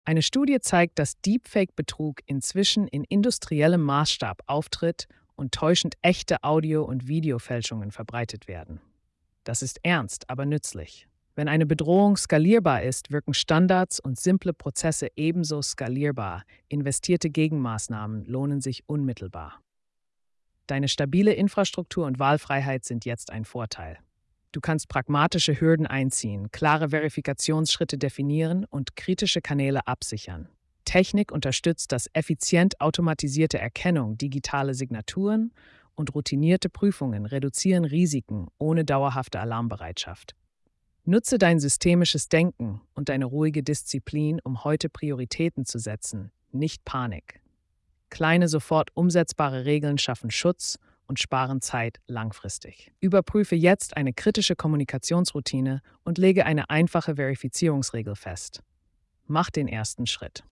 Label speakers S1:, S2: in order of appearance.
S1: Eine Studie zeigt, dass Deepfake-Betrug inzwischen in industriellem Maßstab auftritt und täuschend echte Audio- und Videofälschungen verbreitet werden. Das ist ernst, aber nützlich. Wenn eine Bedrohung skalierbar ist, wirken Standards und simple Prozesse ebenso skalierbar. Investierte Gegenmaßnahmen lohnen sich unmittelbar. Deine stabile Infrastruktur und Wahlfreiheit sind jetzt ein Vorteil. Du kannst pragmatische Hürden einziehen, klare Verifikationsschritte definieren und kritische Kanäle absichern. Technik unterstützt das effizient automatisierte Erkennung, digitale Signaturen und routinierte Prüfungen reduzieren Risiken ohne dauerhafte Alarmbereitschaft. Nutze dein systemisches Denken und deine ruhige Disziplin, um heute Prioritäten zu setzen, nicht Panik. Kleine, sofort umsetzbare Regeln schaffen Schutz und sparen Zeit langfristig. Überprüfe jetzt eine kritische Kommunikationsroutine und lege eine einfache Verifizierungsregel fest. Mach den ersten Schritt.